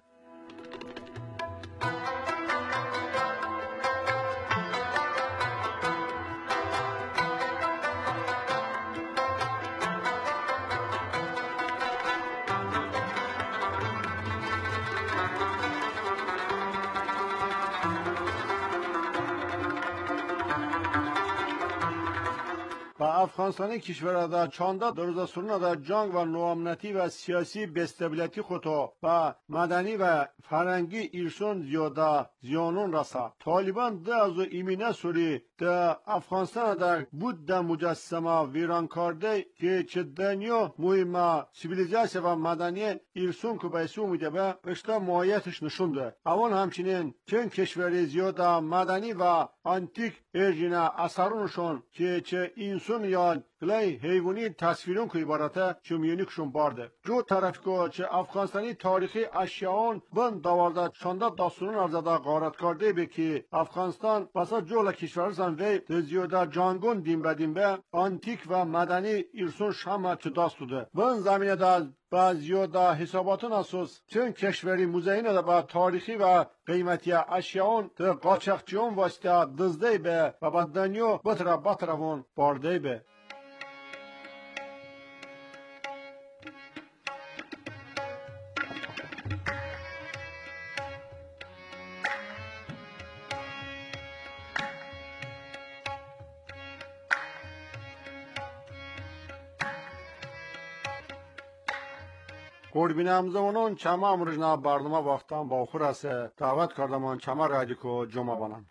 و افغانستانی کشور در چانده در روز سرون در جنگ و نوامنتی و سیاسی بستبیلیتی خودو و مدنی و فرنگی ایرسون زیاده زیانون رسا. طالبان ده از ایمینه سوری در افغانستان در بود در مجسمه ویران کرده که چه دنیا مهم سیویلیزاسیون و مدنی ایرسون که بایسو میده به اشتا ماهیتش نشونده. اون همچنین چند کشوری زیاده مدنی و آنتیک ارجینا اثرونشون که چه انسان یا گلای حیوانی تصویرون که عبارته چه میونیکشون بارده. جو طرف که چه افغانستانی تاریخی اشیاون بند داورده چانده داستانون ارزده غارت کرده به که افغانستان بسا جولا کشور زنوی ده زیاده جانگون دیم بدیم به آنتیک و مدنی ایرسون شمه چه داست بوده. بند زمینه ده با زیاده حساباتون اساس چند کشوری مزینه ده با تاریخی و قیمتی اشیاون ده قاچاقچیون واسطه دزده به و با دنیا بطره بطرهون بارده به. قربین همزمانان چما امروزنا برنامه وقتان با خور است دعوت کردمان چما رادیو کو جمعه بانن.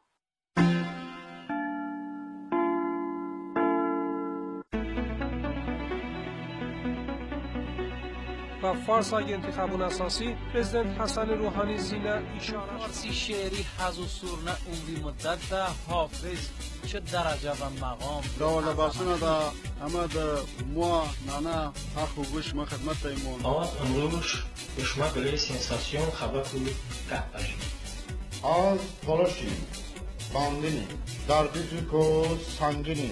و فارس اگه انتخابون اساسی پرزیدنت حسن روحانی زینه اشاره
فارسی شعری حز و سرنه عمری مدت ده حافظ چه درجه و مقام
دوله باسنه ده اما ده موا نانا حق و گوش ما خدمت دایمون
آن امروز گوشما گلی سنساسیون خبر کنی که باشیم
Az Toloshin, Bandini, Dardituko Sangini.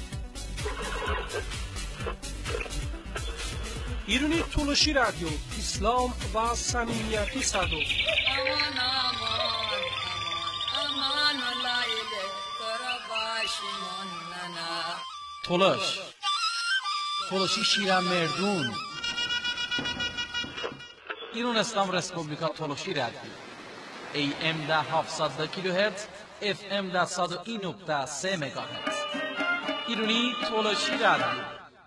ایرانی تولشی رادیو اسلام و صمیمیتی صدو
aman aman aman aman laile kara başımın nana
تولش تولشی شیرم مردون ایران اسلام رسپوبلیکا تولشی رادیو ای ام ده هفتصد کیلوهرتز اف ام ده صد و این نقطه سه مگاهرتز ایرانی تولشی رادیو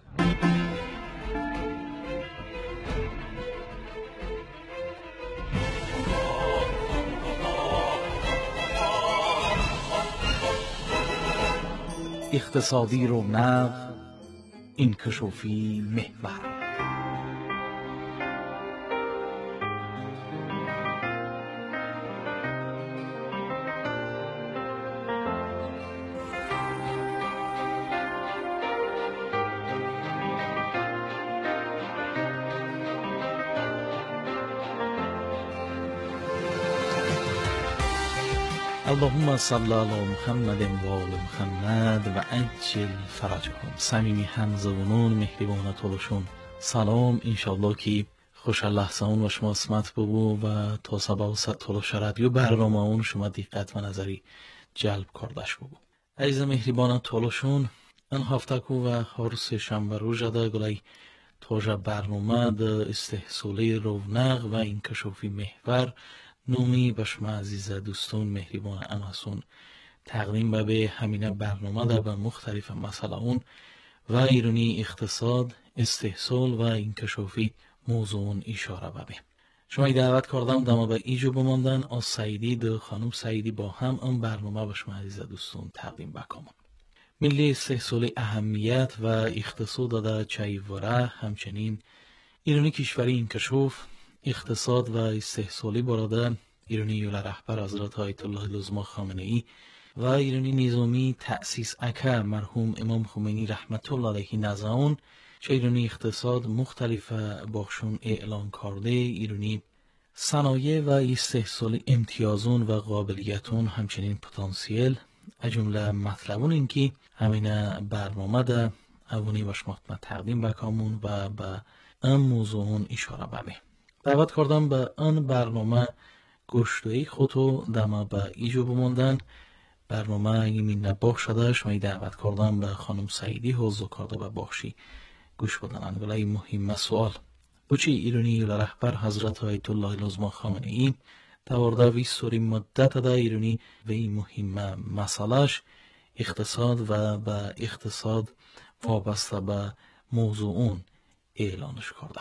اقتصادی رونق انکشافی محور اللهم صل علی محمد و آل محمد و عجل فرجهم. صمیمی همزبانان مهربان تولشون سلام، انشالله که خوش لحظه اون و شما اسمت ببو و تا سبا و ست تولش رادیو برنامه اون شما دقت و نظری جلب کردش ببو. عزیز مهربان تولشون این هفته کو و هر شنبه روز ده گلای توجه برنامه ده استحصالی رونق و انکشافی محور نومی به شما عزیز دوستان مهربان اماسون تقدیم به به همین برنامه در به مختلف مسئله اون و ایرانی اقتصاد استحصال و انکشافی موضوع اشاره به به شما دعوت کردم دما به ایجو بماندن از سعیدی ده خانم سعیدی با هم اون برنامه به شما عزیز دوستان تقدیم بکنم. ملی استحصال اهمیت و اقتصاد در چایوره همچنین ایرانی کشوری انکشاف اقتصاد و استحصالی براده ایرانی یول رهبر حضرت آیت الله العظما خامنه ای و ایرانی نظامی تأسیس اکه مرحوم امام خمینی رحمت الله علیه نزاون چه ایرانی اقتصاد مختلف بخشون اعلان کرده ایرانی صنایع و استحصالی امتیازون و قابلیتون همچنین پتانسیل اجمله مطلبون این که همین برنامه ده اونی باش مطمئن تقدیم بکامون و به این موضوعون اشاره ببه دعوت کردم به آن برنامه گوشتوی خودو دما به ایجو بماندن برنامه اگه من نباخ شده شما دعوت کردم به خانم سعیدی حوضو کرده به باخشی گوش بدن ولی مهم سوال بچی ایرانی رهبر حضرت آیت الله العظما خامنه ای توارده وی سوری مدت ده ایرانی و این مهم مسئلهش اقتصاد و به اقتصاد وابسته به موضوع اون اعلانش کرده.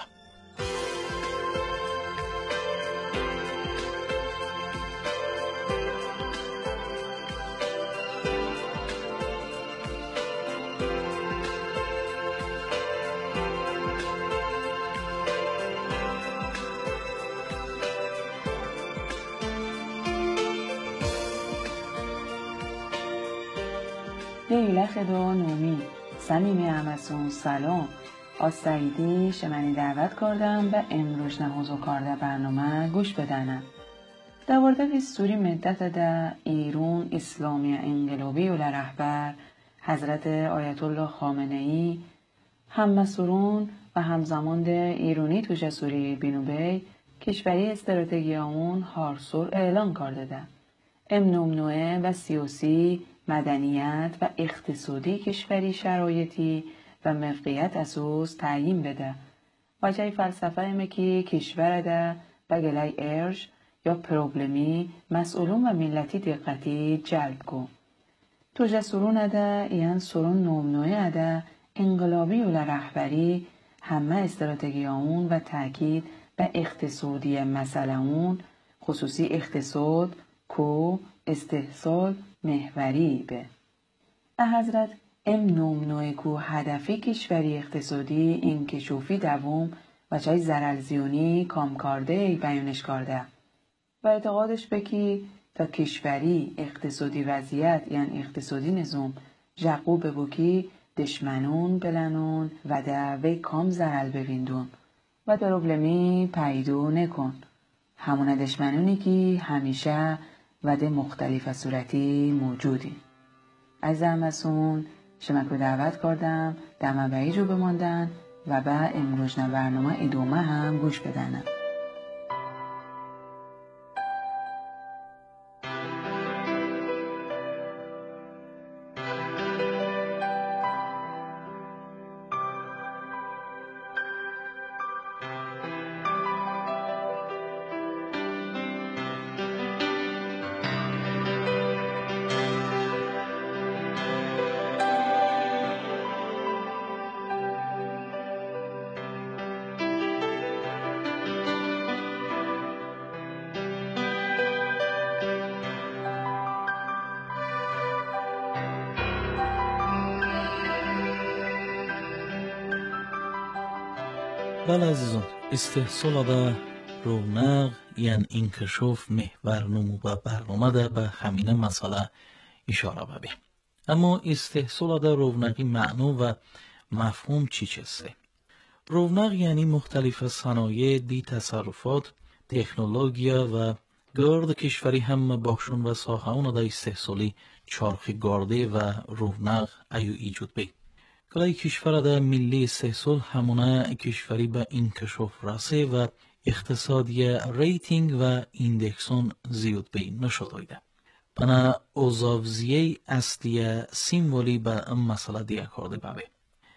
لیله خدا نومی صمیم امسون سلام از سعیدی شمنی دعوت کردم و امروز نهوزو کرده برنامه گوش بدنم. دوارده ویستوری مدت ده ایرون اسلامی انقلابی و رهبر حضرت آیت الله خامنه ای هم مسئولون و همزمان ده ایرونی تو جسوری بینوبی کشوری استراتژی اون هارسور اعلان کرده ده. امنومنوه و سیاسی مدنیت و اقتصادی کشوری شرایطی و موقعیت اساس تعیین بده. وجه فلسفه ایمه که کشور ده بگلی ارج یا پروبلمی مسئولون و ملتی دقتی جلب کن. تو جسورون ده یعن سرون نومنوه ده انقلابی و رهبری همه استراتژی اون و تاکید به اقتصادی مسئله اون خصوصی اقتصاد کو استحصال محوری به. حضرت ام نومنوه کو هدفی کشوری اقتصادی انکشافی دوم و چای زرالزیونی کام کرده بیانش کرده و اعتقادش بکی تا کشوری اقتصادی وضعیت یعنی اقتصادی نظام جقو ببوکی دشمنون بلنون و دوی کام زرال بویندون و پروبلمی پیدو نکن. همون دشمنونی که همیشه و ده مختلف صورتی موجودی. از همسون شمکو دعوت کردم دمه به ایجو بماندن و به امروزنا برنامه ادامه هم گوش بدنم.
بله عزیزان، استحصال ده رونق یعنی انکشاف محور نمو و برنامه ده به همین مسئله اشاره ببین. اما استحصال ده رونقی معنی و مفهوم چی چسته؟ رونق یعنی مختلف صنایع دی تصرفات، تکنولوژیا و گرد کشوری هم باشون و ساخه اون ده استحصالی چارخی گرده و رونق ایو ایجود بی. کلای کشور ده ملی استحصال همونه کشوری به انکشاف رسه و اقتصادی ریتینگ و ایندکسون زیاد بی نشدایده. بنا اوزاوزیه اصلی سیمولی به ام مسئله دیگه کرده ببه.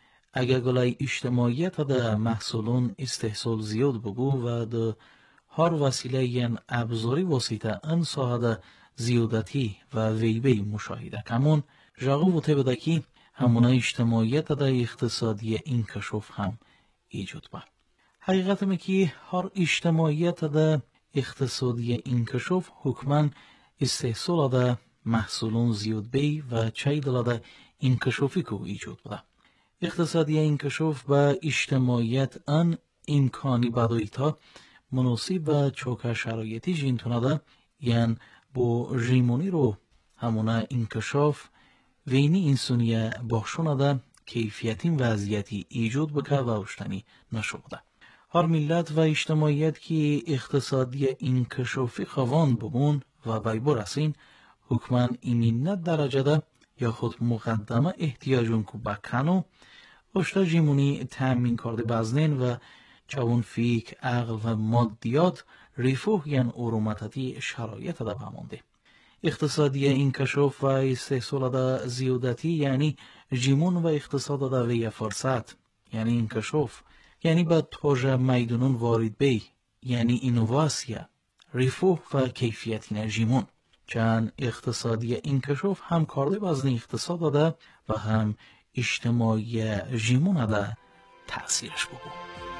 اگر گلای اجتماعیت ده محصولون استحصال زیاد ببو و ده هر وسیله ین ابزاری واسطه ان ساعده زیادتی و ویبی مشاهده کمون جاغو بوده بده که همونه اجتماعیت ده اقتصادی انکشاف هم ایجود با. حقیقت می که هر اجتماعیت ده اقتصادی انکشاف حکمن استحصال ده محصولون زیاد بی و چای دل ده انکشافی که ایجود بوده. اقتصادی انکشاف با اجتماعیت ان امکانی بدایتا مناسب و چوکه شرایطی جینتونه ده یعنی با ژیمونی رو همونه انکشاف وینی انسانیه باشونه ده کیفیتین وضعیتی ایجود بکه و اشتنی نشده. هر ملت و اجتماعیت که اقتصادی انکشافی خوان ببون و بی برسین حکمن ایمینت درجه ده یا خود مقدمه احتیاجون که بکنو اشتا جیمونی تأمین کرده بزنین و چون فیک عقل و مادیات رفوه یعن ارومتتی شرایط ده بمانده. اقتصادی انکشاف و استحصال ده زیادتی یعنی جیمون و اقتصاد ده وی فرصت یعنی انکشاف یعنی با توجه میدونون وارد بی یعنی اینوواسیا رفوه و کیفیتی جیمون چند اقتصادی انکشاف هم کرده بزن اقتصاد ده و هم اجتماعی جیمون ده تأثیرش بگو.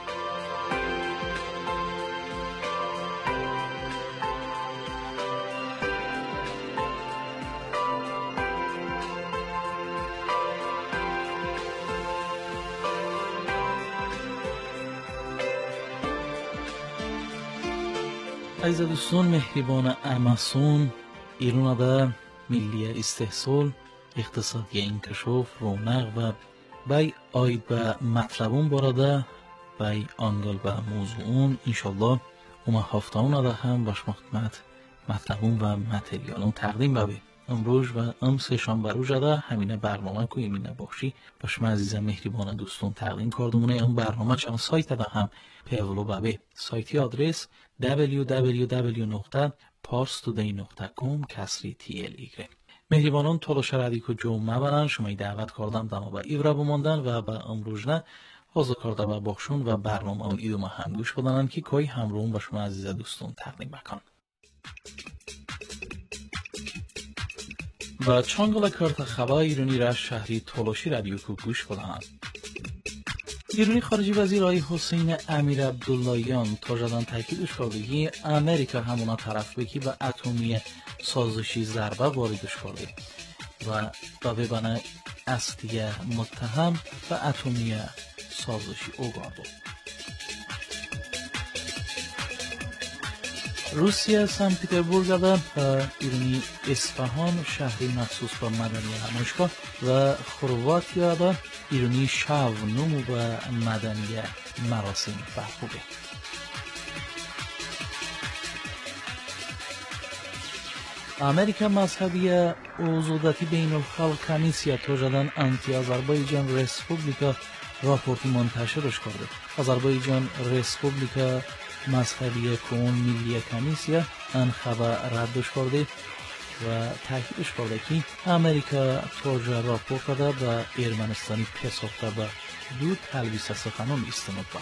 عزیز دوستان مهربان اماسون ایران ده ملی استحصال اقتصادی انکشاف رونق و بای آید به مطلبون براده بای آنگل به موضوعون انشالله اومه هفتهون ده هم باش مختمت مطلبون و متریالون تقدیم ببی امروز و امس شنبه ده همینه برنامه که ایمینه باشی باش من عزیز مهربان دوستان تقدیم کردمونه این برنامه چند سایت ده هم پیولو ببی سایتی آدرس دبلیو دبلیو دبلیو نقطه پارس تودی نقطه کام کسری تی ال ایگره مهربانان تلاش ردی که جمعه برن شما دعوت کردم دما با ایورا بماندن و به امروز نه حاضر کرده با بخشون و برنامه اون ایدو ما هم گوش بدنن که کوی همرون با شما عزیز دوستان تقدیم بکن و چانگل کرت خبر ایرانی را شهری تلاشی رادیو که گوش بدنن ایرانی خارجی وزیر آقای حسین امیر عبداللهیان تا جدان تاکیدش کرده که امریکا همونا طرف بکی به اتمی سازشی ضربه واردش کرده و با ببنه اصلیه متهم به اتمی سازشی اوگارده. روسیه سن پتربورگ ده ایرانی اصفهان شهری مخصوص به مدنی نمایشگاه و خرواتیا ده ایرانی شو نمو به مدنی مراسم برخوبه. امریکا مذهبی اوزودتی بین الخلق کمیسیا تا جدن انتی آذربایجان رسپوبلیکا راپورتی منتشرش کرده. آذربایجان رسپوبلیکا مذهبی کون ملی کمیسیا ان خبر ردش کرده و تاکیدش کرده که امریکا توجه راپور کرده به ارمنستانی پسخته به دو تلویس سخنان استناد با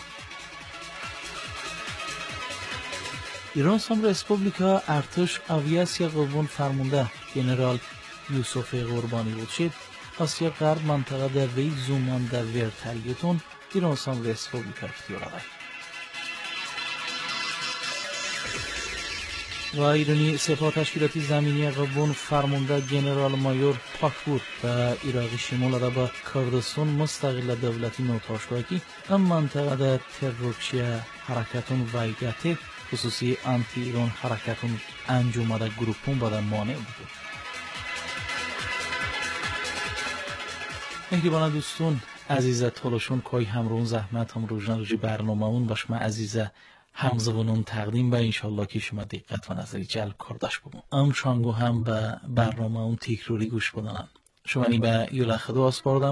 ایران سام رسپوبلیکا ارتش اویاسیا قوون فرمانده جنرال یوسف قربانی بودشید آسیا غرب منطقه در وی زومان در ورتلیتون ایران سام رسپوبلیکا اختیار داره و ایرانی سپاه تشکیلاتی زمینی قوون فرمانده جنرال مایور پاکپور و عراقی شمال را با کردستان مستقل دولتی نوتاشگاهی ام منطقه در ترورچی حرکتون ویگتی خصوصی انتی ایران حرکتون انجومده گروپون باید مانع بود. مهربان دوستون عزیز تلاشون کای همرون زحمت هم روزنه روزی برنامه اون باش من عزیز همزبانون تقدیم به انشالله که شما دقت و نظری جلب کردش بگم ام چانگو هم به برنامه اون تکروری گوش بدنن شما نی به یوله خدو آسپاردم